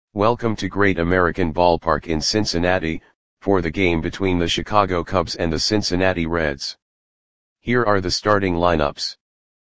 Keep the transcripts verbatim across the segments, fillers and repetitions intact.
Welcome to Great American Ballpark in Cincinnati, for the game between the Chicago Cubs and the Cincinnati Reds. Here are the starting lineups.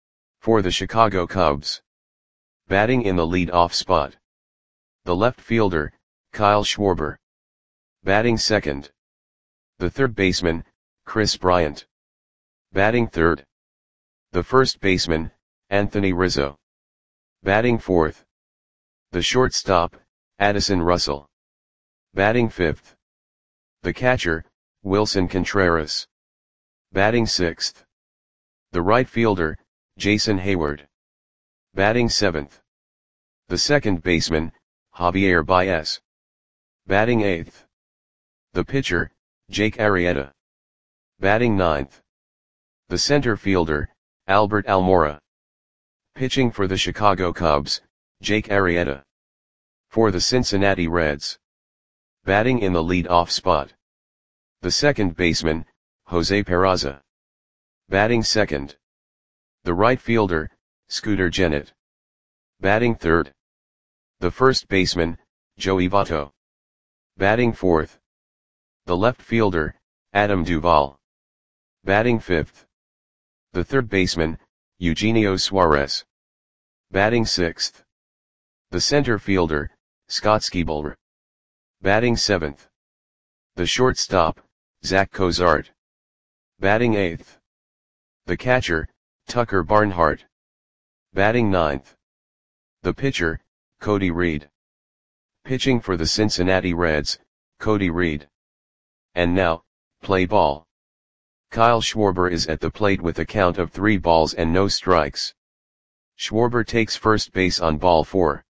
For the Chicago Cubs. Batting in the lead-off spot. The left fielder, Kyle Schwarber. Batting second. The third baseman, Kris Bryant. Batting third. The first baseman, Anthony Rizzo. Batting fourth. The shortstop, Addison Russell. Batting fifth. The catcher, Willson Contreras. Batting sixth. The right fielder, Jason Heyward. Batting seventh. The second baseman, Javier Baez. Batting eighth. The pitcher, Jake Arrieta. Batting ninth. The center fielder, Albert Almora. Pitching for the Chicago Cubs, Jake Arrieta. For the Cincinnati Reds. Batting in the lead-off spot. The second baseman, Jose Peraza. Batting second. The right fielder, Scooter Gennett. Batting third. The first baseman, Joey Votto. Batting fourth. The left fielder, Adam Duvall. Batting fifth. The third baseman, Eugenio Suarez. Batting sixth. The center fielder, Scott Skiebler. Batting seventh. The shortstop, Zach Cozart. Batting eighth. The catcher, Tucker Barnhart. Batting ninth. The pitcher, Cody Reed. Pitching for the Cincinnati Reds, Cody Reed. And now, play ball. Kyle Schwarber is at the plate with a count of three balls and no strikes. Schwarber takes first base on ball four.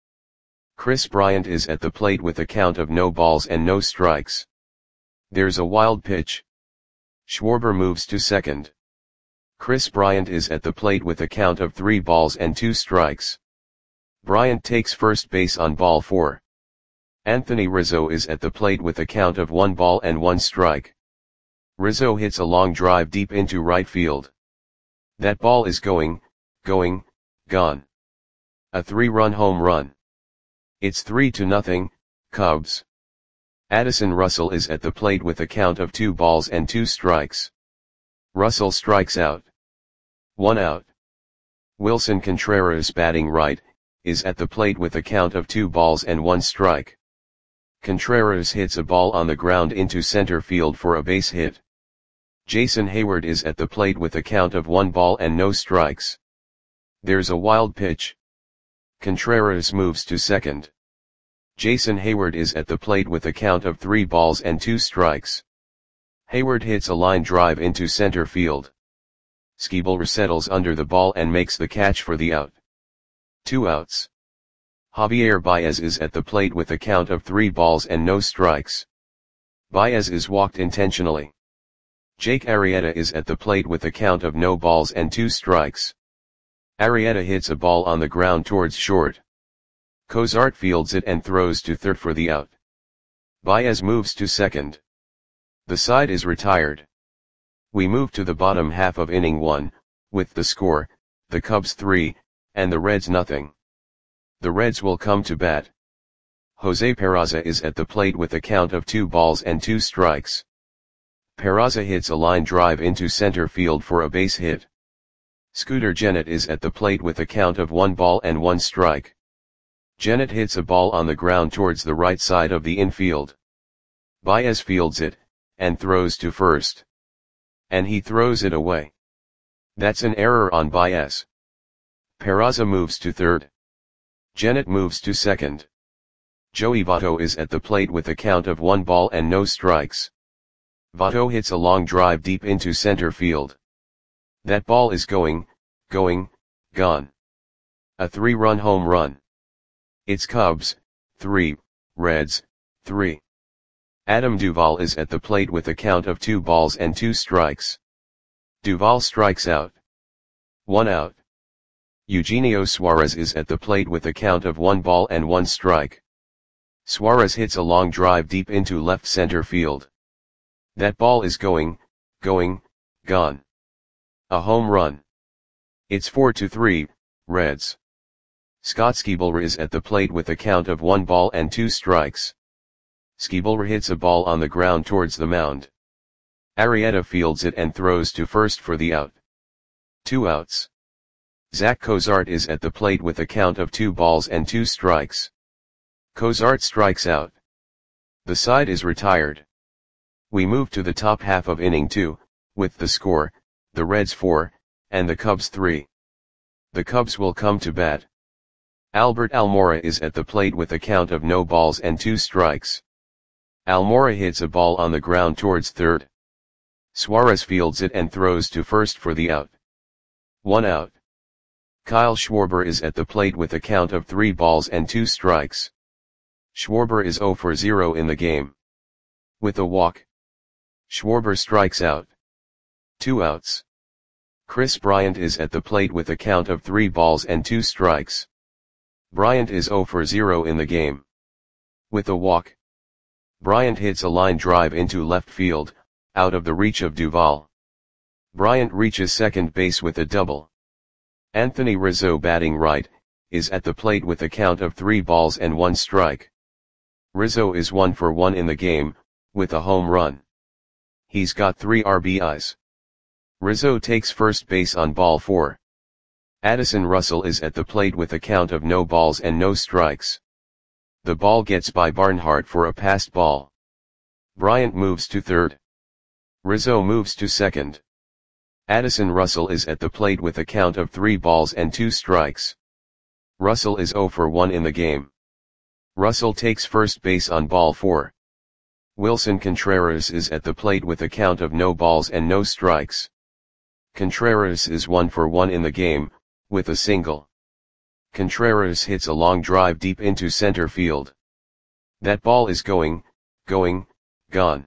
Kris Bryant is at the plate with a count of no balls and no strikes. There's a wild pitch. Schwarber moves to second. Kris Bryant is at the plate with a count of three balls and two strikes. Bryant takes first base on ball four. Anthony Rizzo is at the plate with a count of one ball and one strike. Rizzo hits a long drive deep into right field. That ball is going, going, gone. A three-run home run. It's three to nothing, Cubs. Addison Russell is at the plate with a count of two balls and two strikes. Russell strikes out. One out. Willson Contreras, batting right, is at the plate with a count of two balls and one strike. Contreras hits a ball on the ground into center field for a base hit. Jason Heyward is at the plate with a count of one ball and no strikes. There's a wild pitch. Contreras moves to second. Jason Heyward is at the plate with a count of three balls and two strikes. Heyward hits a line drive into center field. Skiebler settles under the ball and makes the catch for the out. Two outs. Javier Baez is at the plate with a count of three balls and no strikes. Baez is walked intentionally. Jake Arrieta is at the plate with a count of no balls and two strikes. Arrieta hits a ball on the ground towards short. Cozart fields it and throws to third for the out. Baez moves to second. The side is retired. We move to the bottom half of inning one, with the score, the Cubs three, and the Reds nothing. The Reds will come to bat. Jose Peraza is at the plate with a count of two balls and two strikes. Peraza hits a line drive into center field for a base hit. Scooter Gennett is at the plate with a count of one ball and one strike. Gennett hits a ball on the ground towards the right side of the infield. Baez fields it, and throws to first. And he throws it away. That's an error on Baez. Peraza moves to third. Gennett moves to second. Joey Votto is at the plate with a count of one ball and no strikes. Votto hits a long drive deep into center field. That ball is going, going, gone. A three-run home run. It's Cubs, three, Reds, three. Adam Duvall is at the plate with a count of two balls and two strikes. Duvall strikes out. One out. Eugenio Suarez is at the plate with a count of one ball and one strike. Suarez hits a long drive deep into left center field. That ball is going, going, gone. A home run. It's four to three, Reds. Scott Skiebler is at the plate with a count of one ball and two strikes. Skiebler hits a ball on the ground towards the mound. Arrieta fields it and throws to first for the out. Two outs. Zach Cozart is at the plate with a count of two balls and two strikes. Cozart strikes out. The side is retired. We move to the top half of inning two, with the score, the Reds four, and the Cubs three. The Cubs will come to bat. Albert Almora is at the plate with a count of no balls and two strikes. Almora hits a ball on the ground towards third. Suarez fields it and throws to first for the out. One out. Kyle Schwarber is at the plate with a count of three balls and two strikes. Schwarber is zero for zero in the game. With a walk, Schwarber strikes out. Two outs. Chris Bryant is at the plate with a count of three balls and two strikes. Bryant is zero for zero in the game. With a walk, Bryant hits a line drive into left field, out of the reach of Duvall. Bryant reaches second base with a double. Anthony Rizzo, batting right, is at the plate with a count of three balls and one strike. Rizzo is one for one in the game, with a home run. He's got three R B Is. Rizzo takes first base on ball four. Addison Russell is at the plate with a count of no balls and no strikes. The ball gets by Barnhart for a passed ball. Bryant moves to third. Rizzo moves to second. Addison Russell is at the plate with a count of three balls and two strikes. Russell is zero for one in the game. Russell takes first base on ball four. Wilson Contreras is at the plate with a count of no balls and no strikes. Contreras is one for one in the game, with a single. Contreras hits a long drive deep into center field. That ball is going, going, gone.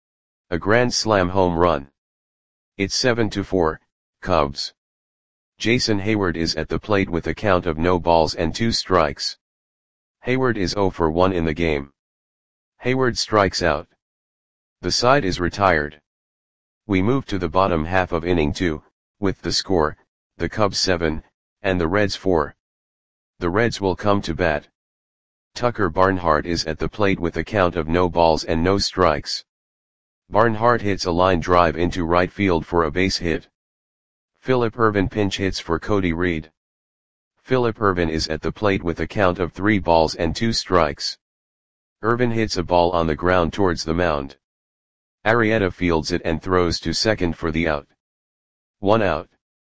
A grand slam home run. It's seven to four, Cubs. Jason Hayward is at the plate with a count of no balls and two strikes. Hayward is zero for one in the game. Hayward strikes out. The side is retired. We move to the bottom half of inning two, with the score, the Cubs seven, and the Reds four. The Reds will come to bat. Tucker Barnhart is at the plate with a count of no balls and no strikes. Barnhart hits a line drive into right field for a base hit. Phillip Ervin pinch hits for Cody Reed. Phillip Ervin is at the plate with a count of three balls and two strikes. Ervin hits a ball on the ground towards the mound. Arrieta fields it and throws to second for the out. One out.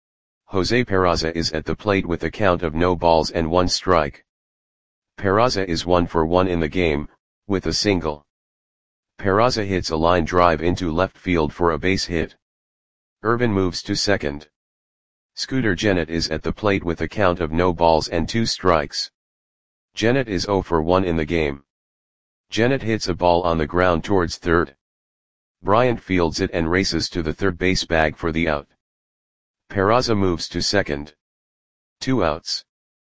Jose Peraza is at the plate with a count of no balls and one strike. Peraza is one for one in the game, with a single. Peraza hits a line drive into left field for a base hit. Ervin moves to second. Scooter Gennett is at the plate with a count of no balls and two strikes. Gennett is zero for one in the game. Gennett hits a ball on the ground towards third. Bryant fields it and races to the third base bag for the out. Peraza moves to second. Two outs.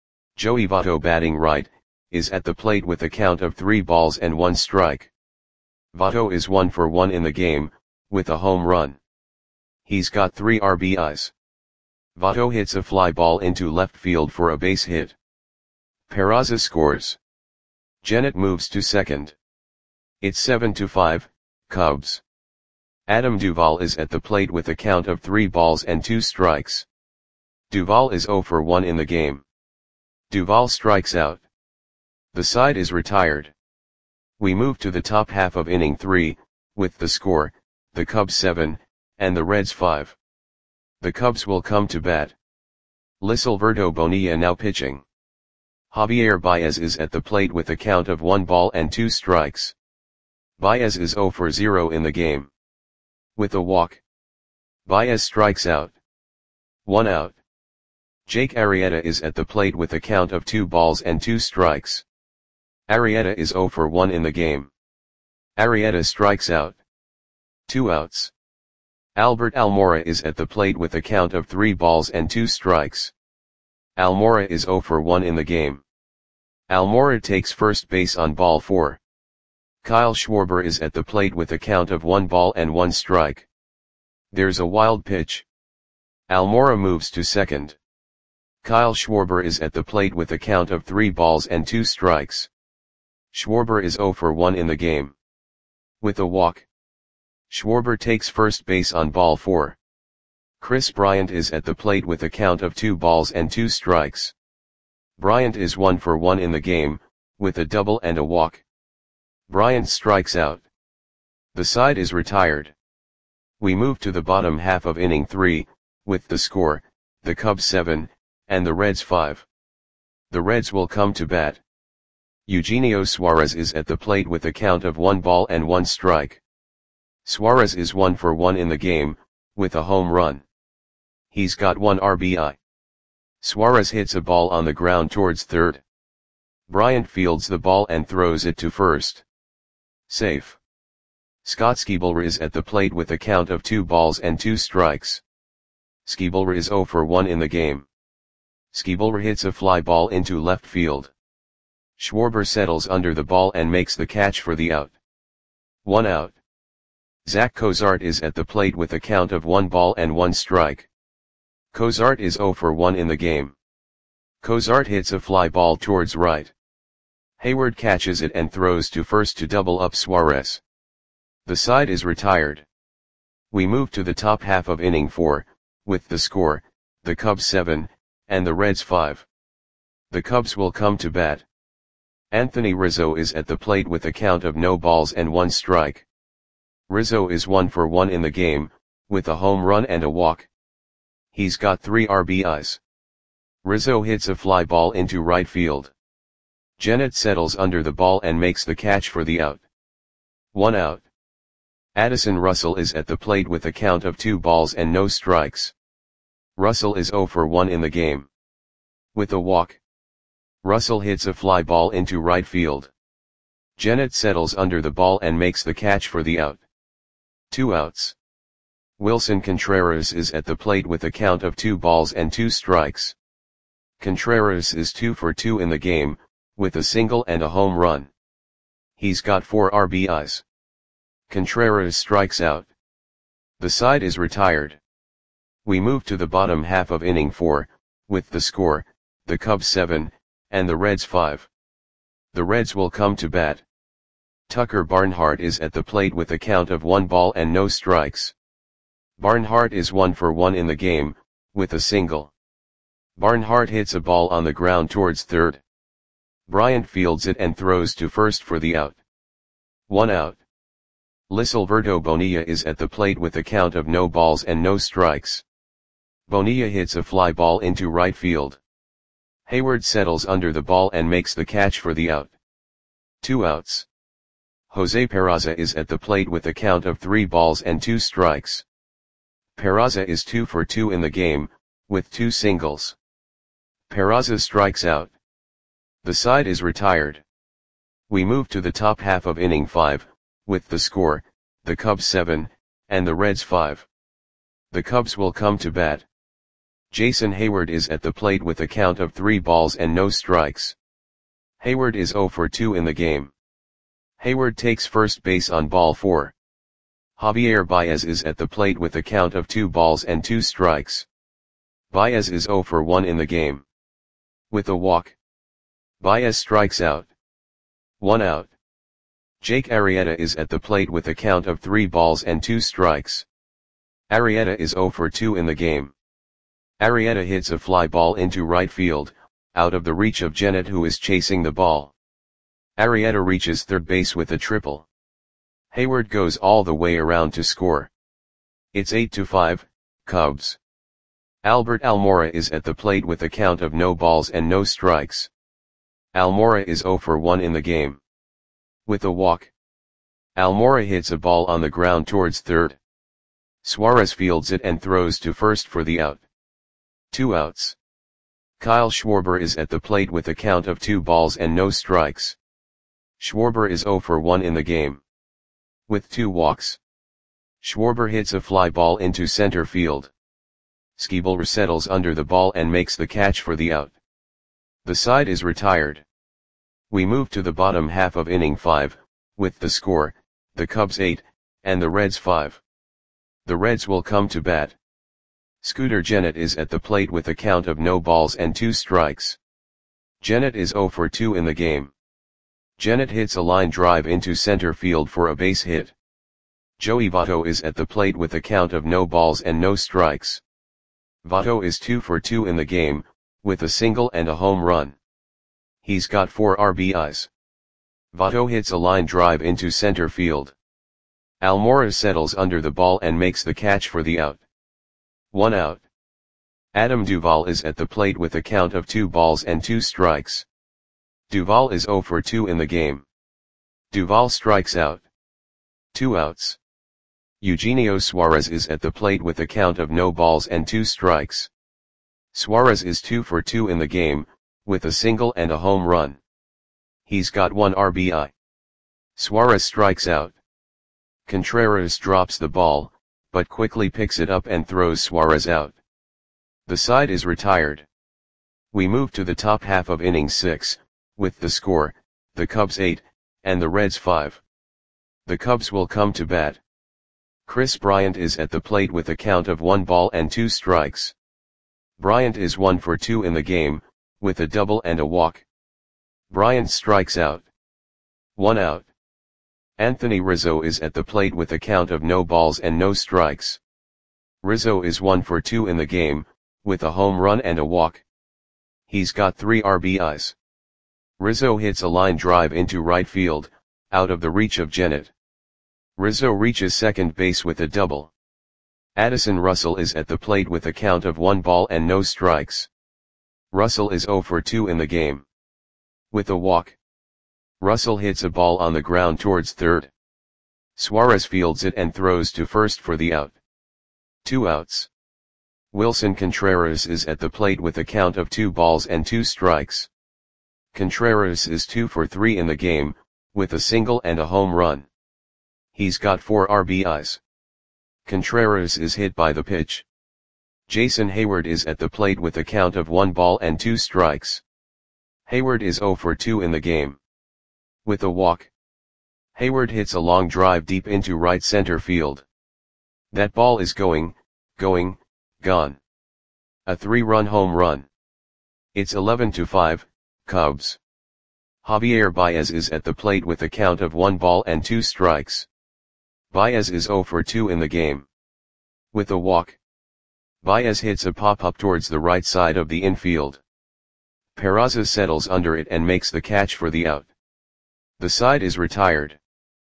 Joey Votto, batting right, is at the plate with a count of three balls and one strike. Votto is one for one in the game, with a home run. He's got three R B Is. Votto hits a fly ball into left field for a base hit. Peraza scores. Gennett moves to second. It's seven to five, Cubs. Adam Duvall is at the plate with a count of three balls and two strikes. Duvall is zero for one in the game. Duvall strikes out. The side is retired. We move to the top half of inning three, with the score, the Cubs seven, and the Reds five. The Cubs will come to bat. Lisalverto Bonilla now pitching. Javier Baez is at the plate with a count of one ball and two strikes. Baez is zero for zero in the game. With a walk, Baez strikes out. One out. Jake Arrieta is at the plate with a count of two balls and two strikes. Arrieta is zero for one in the game. Arrieta strikes out. Two outs. Albert Almora is at the plate with a count of three balls and two strikes. Almora is zero for one in the game. Almora takes first base on ball four. Kyle Schwarber is at the plate with a count of one ball and one strike. There's a wild pitch. Almora moves to second. Kyle Schwarber is at the plate with a count of three balls and two strikes. Schwarber is zero for one in the game. With a walk, Schwarber takes first base on ball four. Chris Bryant is at the plate with a count of two balls and two strikes. Bryant is one for one in the game, with a double and a walk. Bryant strikes out. The side is retired. We move to the bottom half of inning three, with the score, the Cubs seven, and the Reds five. The Reds will come to bat. Eugenio Suarez is at the plate with a count of one ball and one strike. Suarez is one for one in the game, with a home run. He's got one R B I. Suarez hits a ball on the ground towards third. Bryant fields the ball and throws it to first. Safe. Scott Schebler is at the plate with a count of two balls and two strikes. Schebler is zero for one in the game. Schebler hits a fly ball into left field. Schwarber settles under the ball and makes the catch for the out. One out. Zach Cozart is at the plate with a count of one ball and one strike. Cozart is zero for one in the game. Cozart hits a fly ball towards right. Hayward catches it and throws to first to double up Suarez. The side is retired. We move to the top half of inning four, with the score, the Cubs seven, and the Reds five. The Cubs will come to bat. Anthony Rizzo is at the plate with a count of no balls and one strike. Rizzo is one for one in the game, with a home run and a walk. He's got three R B Is. Rizzo hits a fly ball into right field. Gennett settles under the ball and makes the catch for the out. One out. Addison Russell is at the plate with a count of two balls and no strikes. Russell is zero for one in the game. With a walk, Russell hits a fly ball into right field. Gennett settles under the ball and makes the catch for the out. Two outs. Wilson Contreras is at the plate with a count of two balls and two strikes. Contreras is two for two in the game, with a single and a home run. He's got four R B Is. Contreras strikes out. The side is retired. We move to the bottom half of inning four, with the score, the Cubs seven, and the Reds five. The Reds will come to bat. Tucker Barnhart is at the plate with a count of one ball and no strikes. Barnhart is one for one in the game, with a single. Barnhart hits a ball on the ground towards third. Bryant fields it and throws to first for the out. One out. Lisalverto Bonilla is at the plate with a count of no balls and no strikes. Bonilla hits a fly ball into right field. Hayward settles under the ball and makes the catch for the out. Two outs. Jose Peraza is at the plate with a count of three balls and two strikes. Peraza is two for two in the game, with two singles. Peraza strikes out. The side is retired. We move to the top half of inning five, with the score, the Cubs seven, and the Reds five. The Cubs will come to bat. Jason Hayward is at the plate with a count of three balls and no strikes. Hayward is zero for two in the game. Hayward takes first base on ball four. Javier Baez is at the plate with a count of two balls and two strikes. Baez is zero for one in the game. With a walk, Baez strikes out. One out. Jake Arrieta is at the plate with a count of three balls and two strikes. Arrieta is zero for two in the game. Arrieta hits a fly ball into right field, out of the reach of Gennett, who is chasing the ball. Arrieta reaches third base with a triple. Hayward goes all the way around to score. It's eight to five, Cubs. Albert Almora is at the plate with a count of no balls and no strikes. Almora is zero for one in the game. With a walk, Almora hits a ball on the ground towards third. Suarez fields it and throws to first for the out. Two outs. Kyle Schwarber is at the plate with a count of two balls and no strikes. Schwarber is zero for one in the game. With two walks, Schwarber hits a fly ball into center field. Schebler settles under the ball and makes the catch for the out. The side is retired. We move to the bottom half of inning five, with the score, the Cubs eight, and the Reds five. The Reds will come to bat. Scooter Gennett is at the plate with a count of no balls and two strikes. Gennett is zero for two in the game. Gennett hits a line drive into center field for a base hit. Joey Votto is at the plate with a count of no balls and no strikes. Votto is two for two in the game, with a single and a home run. He's got four R B Is. Votto hits a line drive into center field. Almora settles under the ball and makes the catch for the out. One out. Adam Duvall is at the plate with a count of two balls and two strikes. Duvall is zero for two in the game. Duvall strikes out. Two outs. Eugenio Suarez is at the plate with a count of no balls and two strikes. Suarez is two for two in the game, with a single and a home run. He's got one R B I. Suarez strikes out. Contreras drops the ball, but quickly picks it up and throws Suarez out. The side is retired. We move to the top half of inning six, with the score, the Cubs eight, and the Reds five. The Cubs will come to bat. Chris Bryant is at the plate with a count of one ball and two strikes. Bryant is one for two in the game, with a double and a walk. Bryant strikes out. One out. Anthony Rizzo is at the plate with a count of no balls and no strikes. Rizzo is one for two in the game, with a home run and a walk. He's got three R B Is. Rizzo hits a line drive into right field, out of the reach of Gennett. Rizzo reaches second base with a double. Addison Russell is at the plate with a count of one ball and no strikes. Russell is zero for two in the game. With a walk. Russell hits a ball on the ground towards third. Suarez fields it and throws to first for the out. Two outs. Wilson Contreras is at the plate with a count of two balls and two strikes. Contreras is two for three in the game, with a single and a home run. He's got four R B Is. Contreras is hit by the pitch. Jason Hayward is at the plate with a count of one ball and two strikes. Hayward is zero for two in the game. With a walk. Hayward hits a long drive deep into right center field. That ball is going, going, gone. A three-run home run. It's eleven to five, Cubs. Javier Baez is at the plate with a count of one ball and two strikes. Baez is zero for two in the game. With a walk. Baez hits a pop-up towards the right side of the infield. Peraza settles under it and makes the catch for the out. The side is retired.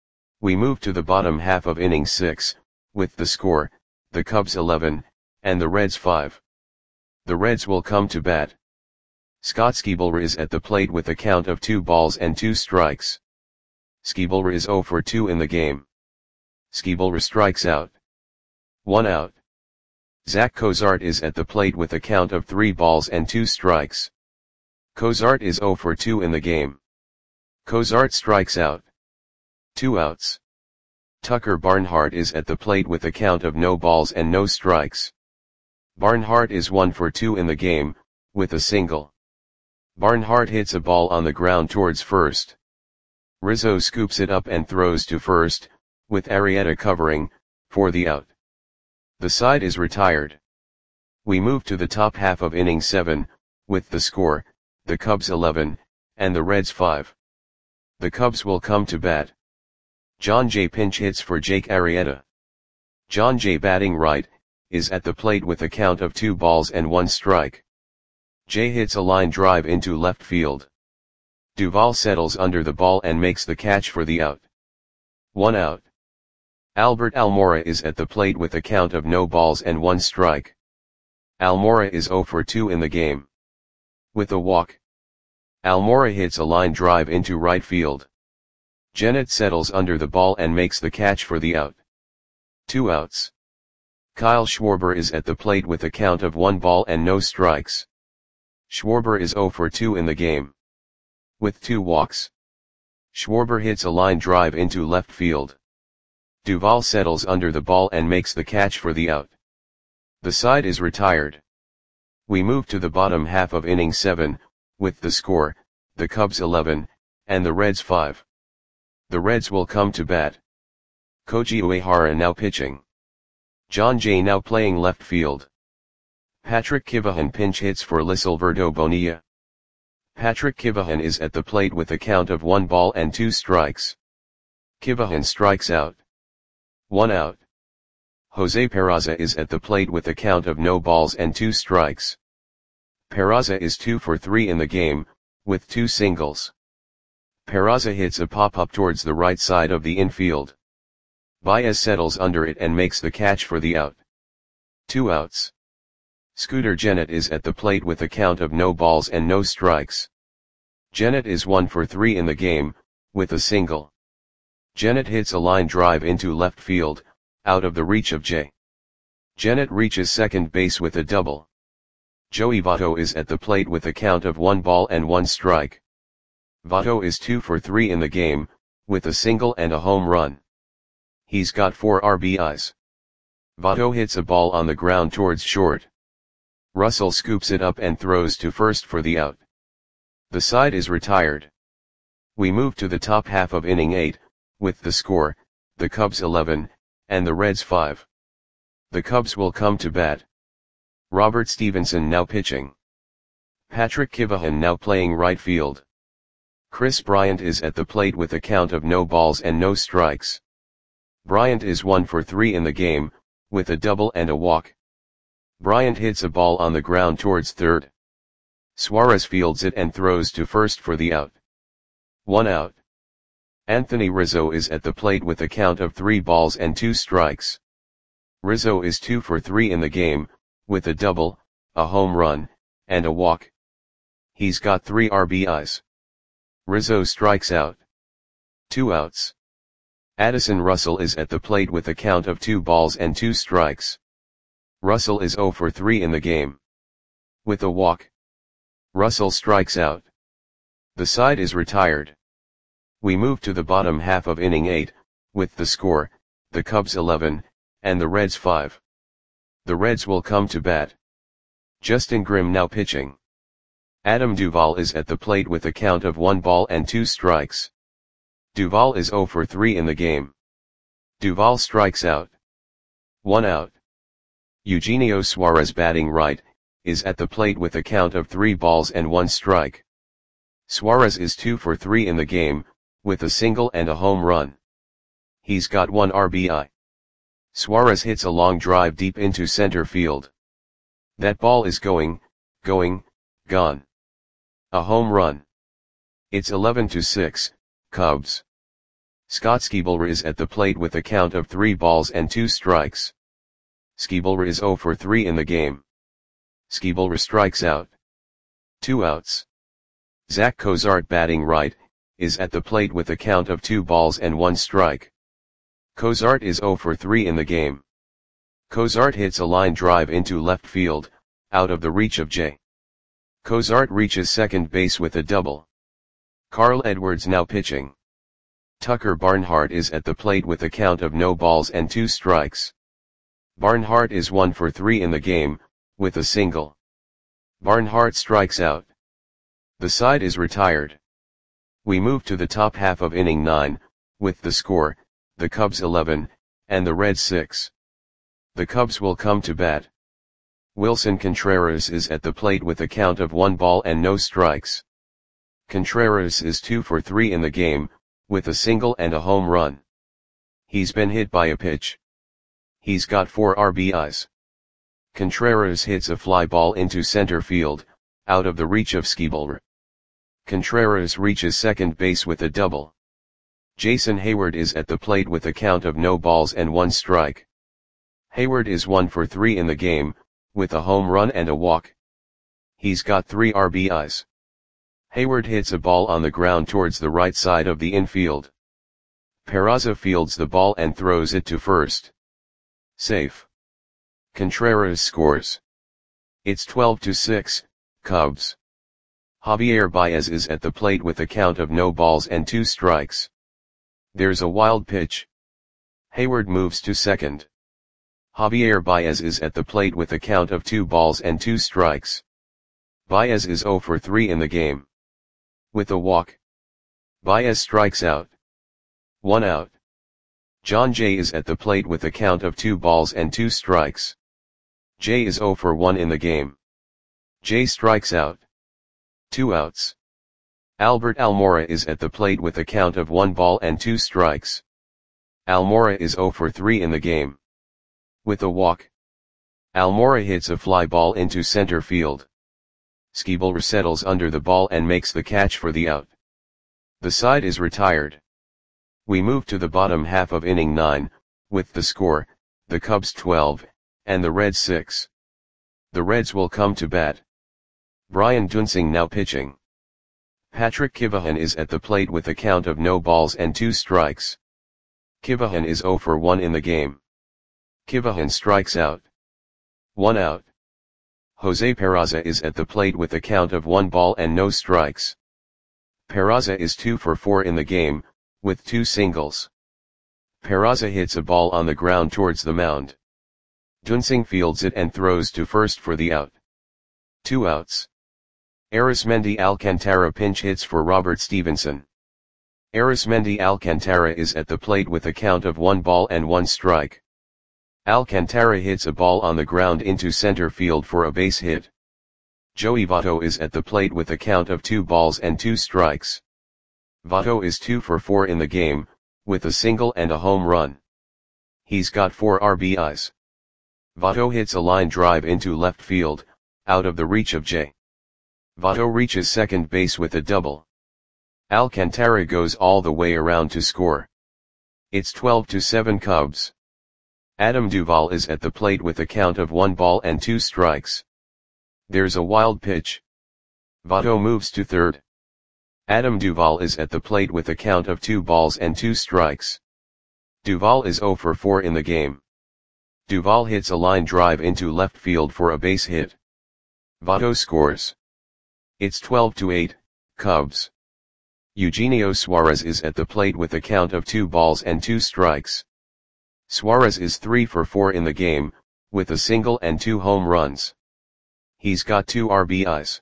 We move to the bottom half of inning six, with the score, the Cubs eleven, and the Reds five. The Reds will come to bat. Scott Schebler is at the plate with a count of two balls and two strikes. Schebler is zero for two in the game. Schebler strikes out. One out. Zach Cozart is at the plate with a count of three balls and two strikes. Cozart is zero for two in the game. Cozart strikes out. Two outs. Tucker Barnhart is at the plate with a count of no balls and no strikes. Barnhart is one for two in the game, with a single. Barnhart hits a ball on the ground towards first. Rizzo scoops it up and throws to first, with Arrieta covering, for the out. The side is retired. We move to the top half of inning seven, with the score, the Cubs eleven, and the Reds five. The Cubs will come to bat. John Jay pinch hits for Jake Arrieta. John Jay, batting right, is at the plate with a count of two balls and one strike. Jay hits a line drive into left field. Duvall settles under the ball and makes the catch for the out. One out. Albert Almora is at the plate with a count of no balls and one strike. Almora is zero for two in the game. With a walk. Almora hits a line drive into right field. Gennett settles under the ball and makes the catch for the out. Two outs. Kyle Schwarber is at the plate with a count of one ball and no strikes. Schwarber is zero for two in the game. With two walks. Schwarber hits a line drive into left field. Duvall settles under the ball and makes the catch for the out. The side is retired. We move to the bottom half of inning seven, with the score, the Cubs eleven, and the Reds five. The Reds will come to bat. Koji Uehara now pitching. John Jay now playing left field. Patrick Kivahan pinch hits for Lisilverdo Bonilla. Patrick Kivahan is at the plate with a count of one ball and two strikes. Kivahan strikes out. One out. Jose Peraza is at the plate with a count of no balls and two strikes. Peraza is two for three in the game, with two singles. Peraza hits a pop-up towards the right side of the infield. Baez settles under it and makes the catch for the out. Two outs. Scooter Gennett is at the plate with a count of no balls and no strikes. Gennett is one for three in the game, with a single. Gennett hits a line drive into left field, out of the reach of Jay. Gennett reaches second base with a double. Joey Votto is at the plate with a count of one ball and one strike. Votto is two for three in the game, with a single and a home run. He's got four R B Is. Votto hits a ball on the ground towards short. Russell scoops it up and throws to first for the out. The side is retired. We move to the top half of inning eight, with the score, the Cubs eleven, and the Reds five. The Cubs will come to bat. Robert Stevenson now pitching. Patrick Kivahan now playing right field. Chris Bryant is at the plate with a count of no balls and no strikes. Bryant is one for three in the game, with a double and a walk. Bryant hits a ball on the ground towards third. Suarez fields it and throws to first for the out. One out. Anthony Rizzo is at the plate with a count of three balls and two strikes. Rizzo is two for three in the game, with a double, a home run, and a walk. He's got three R B Is. Rizzo strikes out. Two outs. Addison Russell is at the plate with a count of two balls and two strikes. Russell is zero for three in the game. With a walk. Russell strikes out. The side is retired. We move to the bottom half of inning eight, with the score, the Cubs eleven, and the Reds five. The Reds will come to bat. Justin Grimm now pitching. Adam Duvall is at the plate with a count of one ball and two strikes. Duvall is zero for three in the game. Duvall strikes out. One out. Eugenio Suarez batting right, is at the plate with a count of three balls and one strike. Suarez is two for three in the game, with a single and a home run. He's got one R B I. Suarez hits a long drive deep into center field. That ball is going, going, gone. A home run. It's eleven to six, Cubs. Scott Skiebler is at the plate with a count of three balls and two strikes. Skiebler is zero for three in the game. Skiebler strikes out. Two outs. Zach Cozart batting right, is at the plate with a count of two balls and one strike. Cozart is zero for three in the game. Cozart hits a line drive into left field, out of the reach of Jay. Cozart reaches second base with a double. Carl Edwards now pitching. Tucker Barnhart is at the plate with a count of no balls and two strikes. Barnhart is one for three in the game, with a single. Barnhart strikes out. The side is retired. We move to the top half of inning nine, with the score, the Cubs eleven, and the Reds six. The Cubs will come to bat. Wilson Contreras is at the plate with a count of one ball and no strikes. Contreras is two for three in the game, with a single and a home run. He's been hit by a pitch. He's got four R B Is. Contreras hits a fly ball into center field, out of the reach of Skiebler. Contreras reaches second base with a double. Jason Hayward is at the plate with a count of no balls and one strike. Hayward is one for three in the game, with a home run and a walk. He's got three R B Is. Hayward hits a ball on the ground towards the right side of the infield. Peraza fields the ball and throws it to first. Safe. Contreras scores. It's twelve to six, Cubs. Javier Baez is at the plate with a count of no balls and two strikes. There's a wild pitch. Hayward moves to second. Javier Baez is at the plate with a count of two balls and two strikes. Baez is zero for three in the game. With a walk. Baez strikes out. One out. John Jay is at the plate with a count of two balls and two strikes. Jay is zero for one in the game. Jay strikes out. Two outs. Albert Almora is at the plate with a count of one ball and two strikes. Almora is zero for three in the game. With a walk, Almora hits a fly ball into center field. Skibel resettles under the ball and makes the catch for the out. The side is retired. We move to the bottom half of inning nine, with the score, the Cubs twelve, and the Reds six. The Reds will come to bat. Brian Duensing now pitching. Patrick Kivahan is at the plate with a count of no balls and two strikes. Kivahan is zero for one in the game. Kivahan strikes out. One out. Jose Peraza is at the plate with a count of one ball and no strikes. Peraza is two for four in the game, with two singles. Peraza hits a ball on the ground towards the mound. Duensing fields it and throws to first for the out. Two outs. Arismendi Alcantara pinch hits for Robert Stevenson. Arismendi Alcantara is at the plate with a count of one ball and one strike. Alcantara hits a ball on the ground into center field for a base hit. Joey Votto is at the plate with a count of two balls and two strikes. Votto is two for four in the game, with a single and a home run. He's got four R B Is. Votto hits a line drive into left field, out of the reach of Jay. Votto reaches second base with a double. Alcantara goes all the way around to score. It's twelve to seven Cubs. Adam Duvall is at the plate with a count of one ball and two strikes. There's a wild pitch. Votto moves to third. Adam Duvall is at the plate with a count of two balls and two strikes. Duvall is zero for four in the game. Duvall hits a line drive into left field for a base hit. Votto scores. It's twelve to eight, Cubs. Eugenio Suarez is at the plate with a count of two balls and two strikes. Suarez is three for four in the game, with a single and two home runs. He's got two R B Is.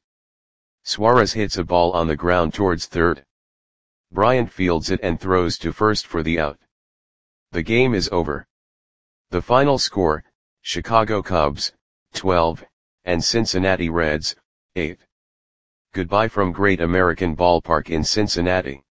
Suarez hits a ball on the ground towards third. Bryant fields it and throws to first for the out. The game is over. The final score, Chicago Cubs, twelve, and Cincinnati Reds, eight. Goodbye from Great American Ballpark in Cincinnati.